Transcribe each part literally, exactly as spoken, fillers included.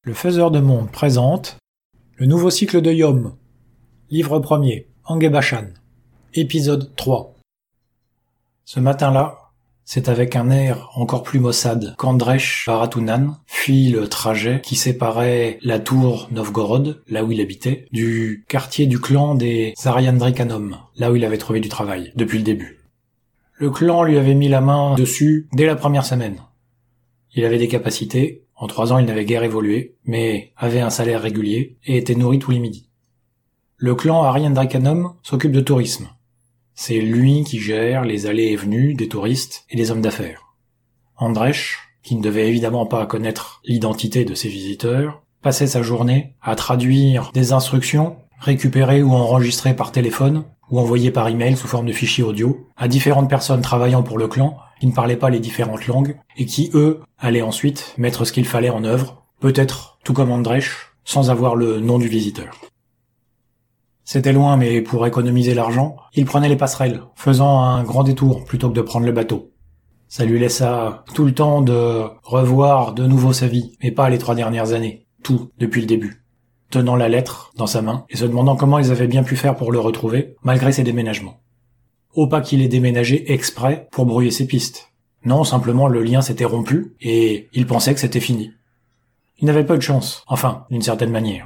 Le Faiseur de Monde présente le nouveau cycle de Yom, livre premier, Angebashan, épisode trois. Ce matin-là, c'est avec un air encore plus maussade qu'Andresh Baratunan fit le trajet qui séparait la tour Novgorod, là où il habitait, du quartier du clan des Zariandrikanom, là où il avait trouvé du travail, depuis le début. Le clan lui avait mis la main dessus dès la première semaine. Il avait des capacités, en trois ans il n'avait guère évolué, mais avait un salaire régulier et était nourri tous les midis. Le clan Ariandrikanom s'occupe de tourisme. C'est lui qui gère les allées et venues des touristes et des hommes d'affaires. Andresh, qui ne devait évidemment pas connaître l'identité de ses visiteurs, passait sa journée à traduire des instructions récupérées ou enregistrées par téléphone ou envoyées par email sous forme de fichiers audio à différentes personnes travaillant pour le clan qui ne parlaient pas les différentes langues et qui, eux, allaient ensuite mettre ce qu'il fallait en œuvre, peut-être, tout comme Andresh, sans avoir le nom du visiteur. C'était loin, mais pour économiser l'argent, il prenait les passerelles, faisant un grand détour plutôt que de prendre le bateau. Ça lui laissa tout le temps de revoir de nouveau sa vie, mais pas les trois dernières années, tout depuis le début, tenant la lettre dans sa main et se demandant comment ils avaient bien pu faire pour le retrouver, malgré ses déménagements. Au pas qu'il ait déménagé exprès pour brouiller ses pistes. Non, simplement le lien s'était rompu, et il pensait que c'était fini. Il n'avait pas de chance, enfin, d'une certaine manière.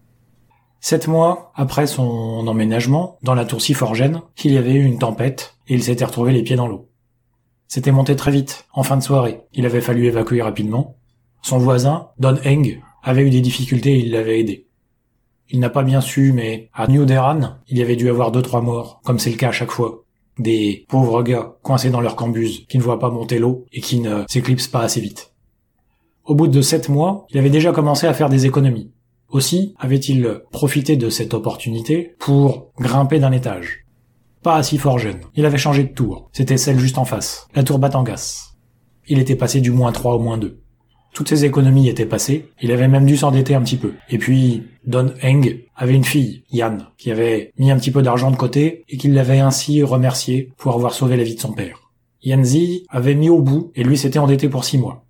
Sept mois après son emménagement, dans la tour Siforgen, il y avait eu une tempête, et il s'était retrouvé les pieds dans l'eau. C'était monté très vite, en fin de soirée. Il avait fallu évacuer rapidement. Son voisin, Don Eng, avait eu des difficultés et il l'avait aidé. Il n'a pas bien su, mais à New Deran, il y avait dû avoir deux, trois morts, comme c'est le cas à chaque fois. Des pauvres gars coincés dans leur cambuse, qui ne voient pas monter l'eau et qui ne s'éclipsent pas assez vite. Au bout de sept mois, il avait déjà commencé à faire des économies. Aussi avait-il profité de cette opportunité pour grimper d'un étage. Pas à Siforgen, il avait changé de tour, c'était celle juste en face, la tour Batangas. Il était passé du moins trois au moins deux. Toutes ses économies étaient passées, il avait même dû s'endetter un petit peu. Et puis, Don Eng avait une fille, Yann, qui avait mis un petit peu d'argent de côté et qui l'avait ainsi remercié pour avoir sauvé la vie de son père. Yanzi avait mis au bout et lui s'était endetté pour six mois.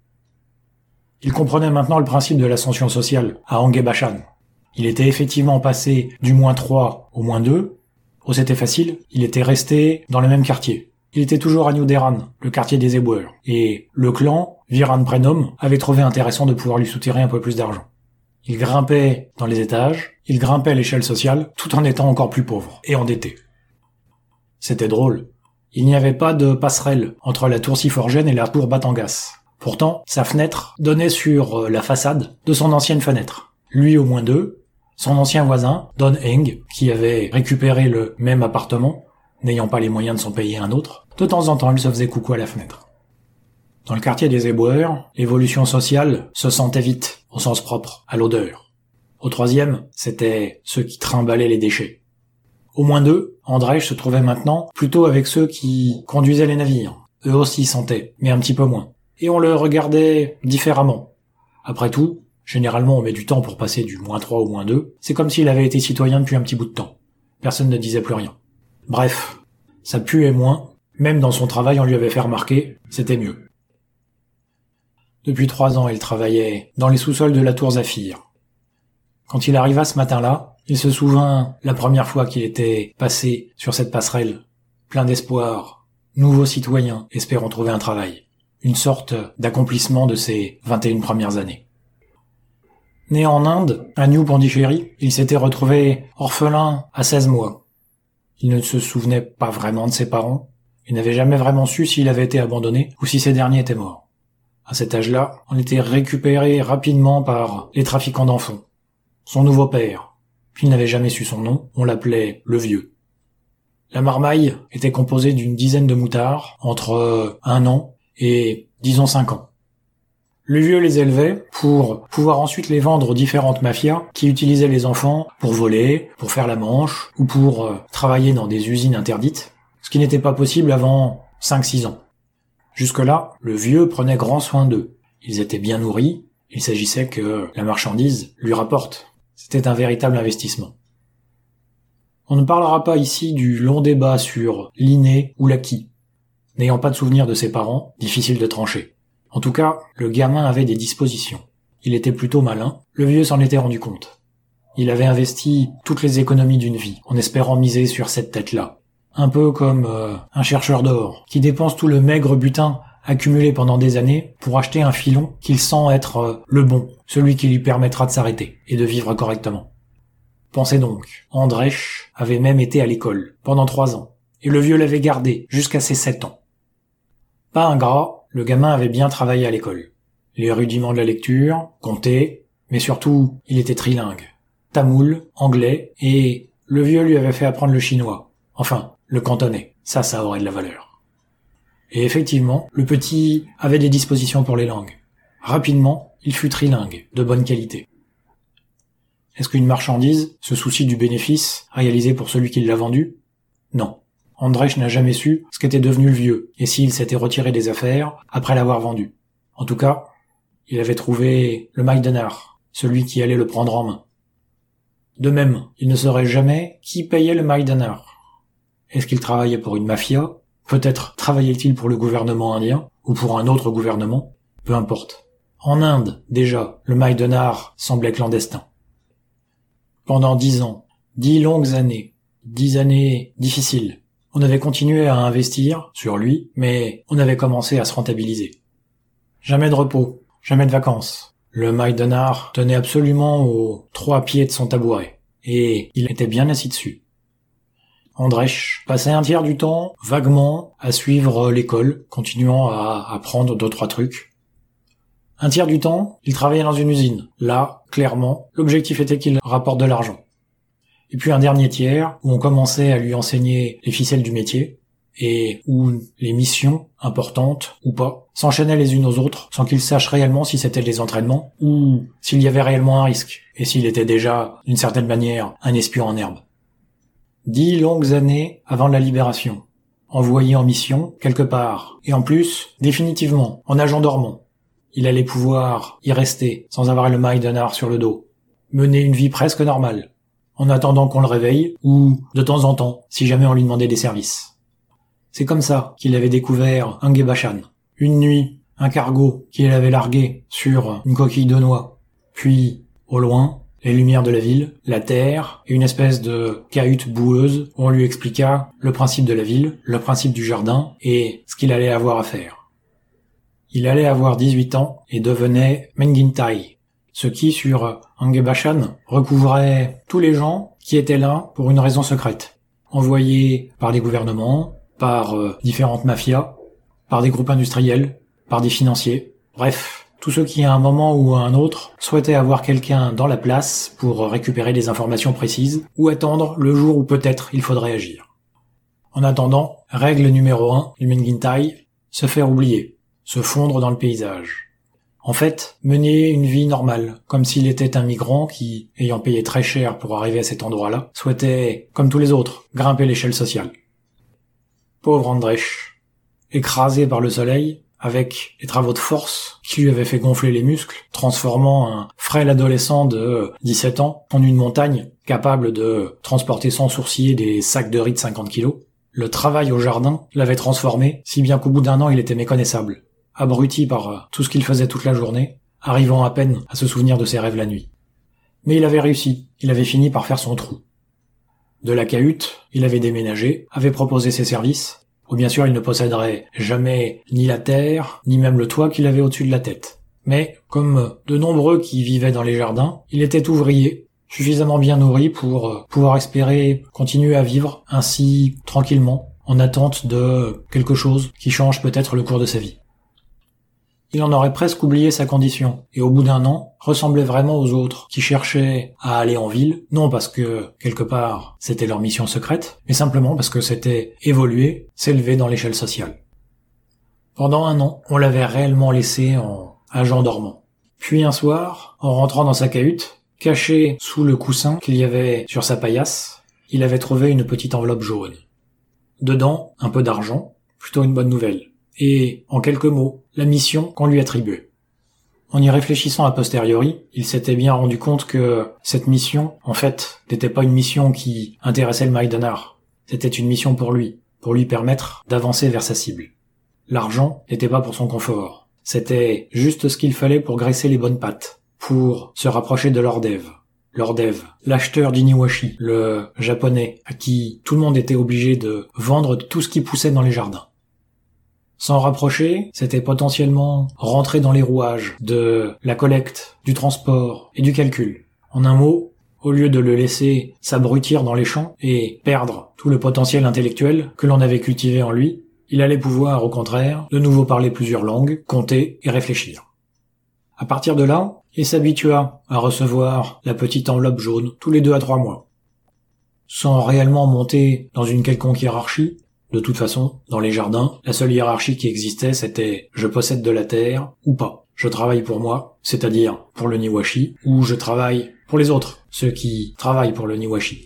Il comprenait maintenant le principe de l'ascension sociale à Angebashan. Il était effectivement passé du moins trois au moins deux. Oh, c'était facile, il était resté dans le même quartier. Il était toujours à New Deran, le quartier des éboueurs, et le clan, Viran Prenom, avait trouvé intéressant de pouvoir lui soutirer un peu plus d'argent. Il grimpait dans les étages, il grimpait à l'échelle sociale, tout en étant encore plus pauvre, et endetté. C'était drôle. Il n'y avait pas de passerelle entre la tour Siforgen et la tour Batangas. Pourtant, sa fenêtre donnait sur la façade de son ancienne fenêtre. Lui au moins deux, son ancien voisin, Don Eng, qui avait récupéré le même appartement, n'ayant pas les moyens de s'en payer un autre, de temps en temps il se faisait coucou à la fenêtre. Dans le quartier des éboueurs, l'évolution sociale se sentait vite, au sens propre, à l'odeur. Au troisième, c'était ceux qui trimballaient les déchets. Au moins deux, Andresh se trouvait maintenant plutôt avec ceux qui conduisaient les navires. Eux aussi sentaient, mais un petit peu moins. Et on le regardait différemment. Après tout, généralement on met du temps pour passer du moins trois au moins deux, c'est comme s'il avait été citoyen depuis un petit bout de temps. Personne ne disait plus rien. Bref, ça puait moins, même dans son travail on lui avait fait remarquer, c'était mieux. Depuis trois ans, il travaillait dans les sous-sols de la tour Zafir. Quand il arriva ce matin-là, il se souvint la première fois qu'il était passé sur cette passerelle, plein d'espoir, nouveau citoyen, espérant trouver un travail. Une sorte d'accomplissement de ses vingt et une premières années. Né en Inde, à New Pondichéry, il s'était retrouvé orphelin à seize mois. Il ne se souvenait pas vraiment de ses parents, et n'avait jamais vraiment su s'il avait été abandonné ou si ces derniers étaient morts. À cet âge-là, on était récupéré rapidement par les trafiquants d'enfants. Son nouveau père, puis il n'avait jamais su son nom, on l'appelait le vieux. La marmaille était composée d'une dizaine de moutards, entre un an et, disons, cinq ans. Le vieux les élevait pour pouvoir ensuite les vendre aux différentes mafias qui utilisaient les enfants pour voler, pour faire la manche, ou pour euh, travailler dans des usines interdites, ce qui n'était pas possible avant cinq six ans. Jusque-là, le vieux prenait grand soin d'eux. Ils étaient bien nourris, il s'agissait que la marchandise lui rapporte. C'était un véritable investissement. On ne parlera pas ici du long débat sur l'inné ou l'acquis. N'ayant pas de souvenir de ses parents, difficile de trancher. En tout cas, le gamin avait des dispositions. il était plutôt malin, le vieux s'en était rendu compte. Il avait investi toutes les économies d'une vie, en espérant miser sur cette tête-là. Un peu comme euh, un chercheur d'or, qui dépense tout le maigre butin accumulé pendant des années pour acheter un filon qu'il sent être euh, le bon, celui qui lui permettra de s'arrêter et de vivre correctement. Pensez donc, Andrech avait même été à l'école, pendant trois ans, et le vieux l'avait gardé jusqu'à ses sept ans. Pas ingrat, le gamin avait bien travaillé à l'école. Les rudiments de la lecture, compter, mais surtout, il était trilingue. Tamoul, anglais, et le vieux lui avait fait apprendre le chinois. Enfin, le cantonais. Ça, ça aurait de la valeur. Et effectivement, le petit avait des dispositions pour les langues. Rapidement, il fut trilingue, de bonne qualité. Est-ce qu'une marchandise se soucie du bénéfice réalisé pour celui qui l'a vendue? Non. Andrech n'a jamais su ce qu'était devenu le vieux, et s'il s'était retiré des affaires après l'avoir vendu. En tout cas, il avait trouvé le Maidenard, celui qui allait le prendre en main. De même, il ne saurait jamais qui payait le Maidenard. Est-ce qu'il travaillait pour une mafia? Peut-être travaillait-il pour le gouvernement indien, ou pour un autre gouvernement? Peu importe. En Inde, déjà, le Maidenard semblait clandestin. Pendant dix ans, dix longues années, dix années difficiles, on avait continué à investir sur lui, mais on avait commencé à se rentabiliser. Jamais de repos, jamais de vacances. Le Maidenard tenait absolument aux trois pieds de son tabouret, et il était bien assis dessus. Andrech passait un tiers du temps, vaguement, à suivre l'école, continuant à apprendre deux, trois trucs. Un tiers du temps, il travaillait dans une usine. Là, clairement, l'objectif était qu'il rapporte de l'argent. Et puis un dernier tiers, où on commençait à lui enseigner les ficelles du métier, et où les missions, importantes ou pas, s'enchaînaient les unes aux autres, sans qu'il sache réellement si c'était des entraînements, ou s'il y avait réellement un risque, et s'il était déjà, d'une certaine manière, un espion en herbe. Dix longues années avant la libération, envoyé en mission, quelque part, et en plus, définitivement, en agent dormant. Il allait pouvoir y rester, sans avoir le Maidenard sur le dos. Mener une vie presque normale, en attendant qu'on le réveille, ou de temps en temps, si jamais on lui demandait des services. C'est comme ça qu'il avait découvert Angebashan. Une nuit, un cargo qu'il avait largué sur une coquille de noix. Puis, au loin, les lumières de la ville, la terre et une espèce de cahute boueuse où on lui expliqua le principe de la ville, le principe du jardin et ce qu'il allait avoir à faire. Il allait avoir dix-huit ans et devenait Mengintai, ce qui, sur Angebashan, recouvrait tous les gens qui étaient là pour une raison secrète, envoyés par les gouvernements, par euh, différentes mafias, par des groupes industriels, par des financiers, bref, tous ceux qui à un moment ou à un autre souhaitaient avoir quelqu'un dans la place pour récupérer des informations précises ou attendre le jour où peut-être il faudrait agir. En attendant, règle numéro un du Mengintai, se faire oublier, se fondre dans le paysage. En fait, mener une vie normale, comme s'il était un migrant qui, ayant payé très cher pour arriver à cet endroit-là, souhaitait, comme tous les autres, grimper l'échelle sociale. Pauvre Andrech, écrasé par le soleil, avec les travaux de force qui lui avaient fait gonfler les muscles, transformant un frêle adolescent de dix-sept ans en une montagne capable de transporter sans sourciller des sacs de riz de cinquante kilos. Le travail au jardin l'avait transformé, si bien qu'au bout d'un an il était méconnaissable, abruti par tout ce qu'il faisait toute la journée, arrivant à peine à se souvenir de ses rêves la nuit. Mais il avait réussi, il avait fini par faire son trou. De la cahute, il avait déménagé, avait proposé ses services, ou bien sûr il ne posséderait jamais ni la terre, ni même le toit qu'il avait au-dessus de la tête. Mais, comme de nombreux qui vivaient dans les jardins, il était ouvrier, suffisamment bien nourri pour pouvoir espérer continuer à vivre ainsi tranquillement, en attente de quelque chose qui change peut-être le cours de sa vie. Il en aurait presque oublié sa condition, et au bout d'un an, ressemblait vraiment aux autres, qui cherchaient à aller en ville, non parce que, quelque part, c'était leur mission secrète, mais simplement parce que c'était évoluer, s'élever dans l'échelle sociale. Pendant un an, on l'avait réellement laissé en agent dormant. Puis un soir, en rentrant dans sa cahute, caché sous le coussin qu'il y avait sur sa paillasse, il avait trouvé une petite enveloppe jaune. Dedans, un peu d'argent, plutôt une bonne nouvelle. Et, en quelques mots, la mission qu'on lui attribuait. En y réfléchissant a posteriori, il s'était bien rendu compte que cette mission, en fait, n'était pas une mission qui intéressait le Maidenard. C'était une mission pour lui, pour lui permettre d'avancer vers sa cible. L'argent n'était pas pour son confort. C'était juste ce qu'il fallait pour graisser les bonnes pattes, pour se rapprocher de Lordev. Lordev, l'acheteur d'Iniwashi, le japonais à qui tout le monde était obligé de vendre tout ce qui poussait dans les jardins. S'en rapprocher, c'était potentiellement rentrer dans les rouages de la collecte, du transport et du calcul. En un mot, au lieu de le laisser s'abrutir dans les champs et perdre tout le potentiel intellectuel que l'on avait cultivé en lui, il allait pouvoir, au contraire, de nouveau parler plusieurs langues, compter et réfléchir. À partir de là, il s'habitua à recevoir la petite enveloppe jaune tous les deux à trois mois. Sans réellement monter dans une quelconque hiérarchie, de toute façon, dans les jardins, la seule hiérarchie qui existait, c'était « je possède de la terre » ou pas. Je travaille pour moi, c'est-à-dire pour le Niwashi, ou je travaille pour les autres, ceux qui travaillent pour le Niwashi.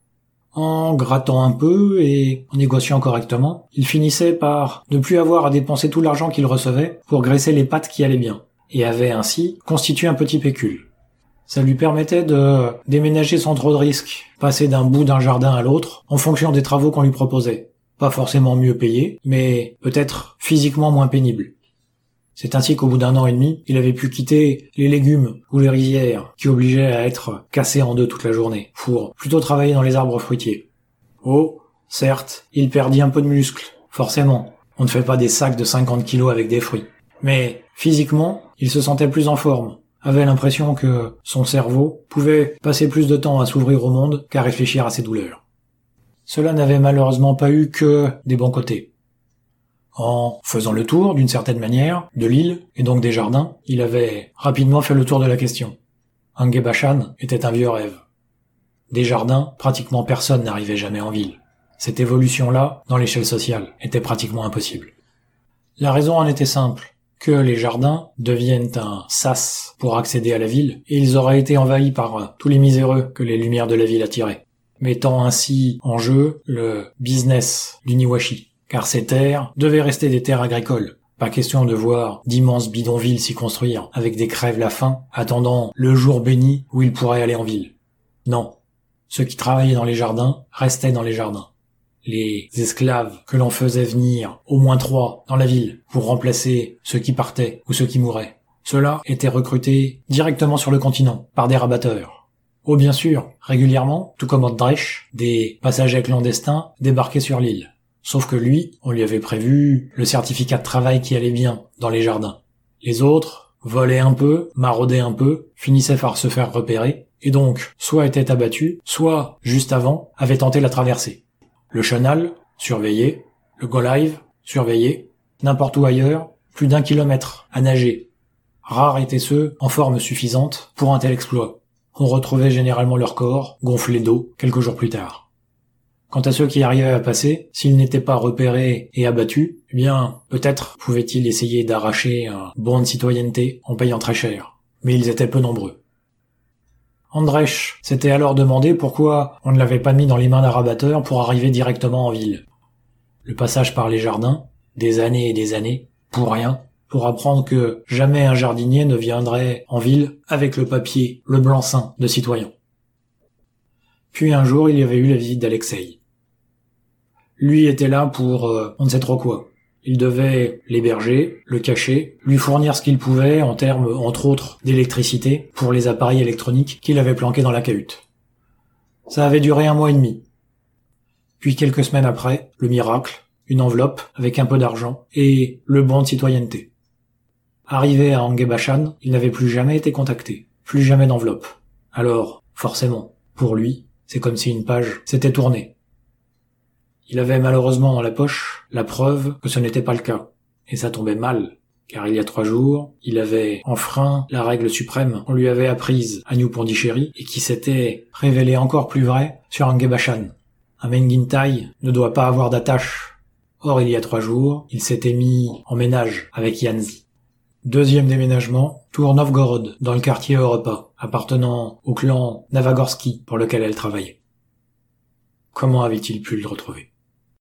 En grattant un peu et en négociant correctement, il finissait par ne plus avoir à dépenser tout l'argent qu'il recevait pour graisser les pattes qui allaient bien, et avait ainsi constitué un petit pécule. Ça lui permettait de déménager sans trop de risques, passer d'un bout d'un jardin à l'autre en fonction des travaux qu'on lui proposait. Pas forcément mieux payé, mais peut-être physiquement moins pénible. C'est ainsi qu'au bout d'un an et demi, il avait pu quitter les légumes ou les rizières qui obligeaient à être cassés en deux toute la journée, pour plutôt travailler dans les arbres fruitiers. Oh, certes, il perdit un peu de muscle, forcément. On ne fait pas des sacs de cinquante kilos avec des fruits. Mais physiquement, il se sentait plus en forme, avait l'impression que son cerveau pouvait passer plus de temps à s'ouvrir au monde qu'à réfléchir à ses douleurs. Cela n'avait malheureusement pas eu que des bons côtés. En faisant le tour, d'une certaine manière, de l'île, et donc des jardins, il avait rapidement fait le tour de la question. Angebashan était un vieux rêve. Des jardins, pratiquement personne n'arrivait jamais en ville. Cette évolution-là, dans l'échelle sociale, était pratiquement impossible. La raison en était simple, que les jardins deviennent un sas pour accéder à la ville, et ils auraient été envahis par tous les miséreux que les lumières de la ville attiraient, mettant ainsi en jeu le business du Niwashi, car ces terres devaient rester des terres agricoles. Pas question de voir d'immenses bidonvilles s'y construire, avec des crèves-la-faim, attendant le jour béni où ils pourraient aller en ville. Non, ceux qui travaillaient dans les jardins restaient dans les jardins. Les esclaves que l'on faisait venir, au moins trois, dans la ville, pour remplacer ceux qui partaient ou ceux qui mouraient, ceux-là étaient recrutés directement sur le continent, par des rabatteurs. Oh bien sûr, régulièrement, tout comme Andrech, des passagers clandestins débarquaient sur l'île. Sauf que lui, on lui avait prévu le certificat de travail qui allait bien dans les jardins. Les autres volaient un peu, maraudaient un peu, finissaient par se faire repérer, et donc soit étaient abattus, soit, juste avant, avaient tenté la traversée. Le chenal, surveillé, le Golive, surveillé, n'importe où ailleurs, plus d'un kilomètre, à nager. Rares étaient ceux en forme suffisante pour un tel exploit. On retrouvait généralement leur corps, gonflé d'eau, quelques jours plus tard. Quant à ceux qui arrivaient à passer, s'ils n'étaient pas repérés et abattus, eh bien, peut-être pouvaient-ils essayer d'arracher un bon de citoyenneté en payant très cher. Mais ils étaient peu nombreux. Andrech s'était alors demandé pourquoi on ne l'avait pas mis dans les mains d'un rabatteur pour arriver directement en ville. Le passage par les jardins, des années et des années, pour rien, pour apprendre que jamais un jardinier ne viendrait en ville avec le papier, le blanc-seing de citoyen. Puis un jour, il y avait eu la visite d'Alexei. Lui était là pour euh, on ne sait trop quoi. Il devait l'héberger, le cacher, lui fournir ce qu'il pouvait en termes, entre autres, d'électricité pour les appareils électroniques qu'il avait planqués dans la cahute. Ça avait duré un mois et demi. Puis quelques semaines après, le miracle, une enveloppe avec un peu d'argent et le bon de citoyenneté. Arrivé à Angebashan, il n'avait plus jamais été contacté, plus jamais d'enveloppe. Alors, forcément, pour lui, c'est comme si une page s'était tournée. Il avait malheureusement dans la poche la preuve que ce n'était pas le cas. Et ça tombait mal, car il y a trois jours, il avait enfreint la règle suprême qu'on lui avait apprise à New Pondichéry et qui s'était révélée encore plus vraie sur Angebashan. Un Mengintai ne doit pas avoir d'attache. Or, il y a trois jours, il s'était mis en ménage avec Yanzi. Deuxième déménagement, Tour Novgorod, dans le quartier Europa, appartenant au clan Navagorsky pour lequel elle travaillait. Comment avait-il pu le retrouver ?